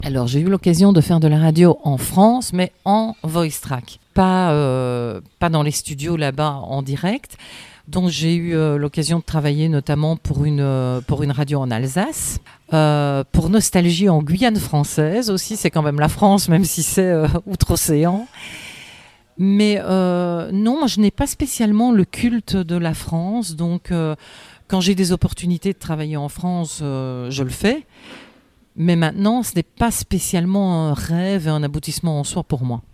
Alors, j'ai eu l'occasion de faire de la radio en France, mais en voice track, pas dans les studios là-bas en direct. Donc, j'ai eu l'occasion de travailler notamment pour une radio en Alsace, pour Nostalgie en Guyane française aussi. C'est quand même la France, même si c'est outre-océan. Mais non, je n'ai pas spécialement le culte de la France. Donc, quand j'ai des opportunités de travailler en France, je le fais. Mais maintenant, ce n'est pas spécialement un rêve et un aboutissement en soi pour moi.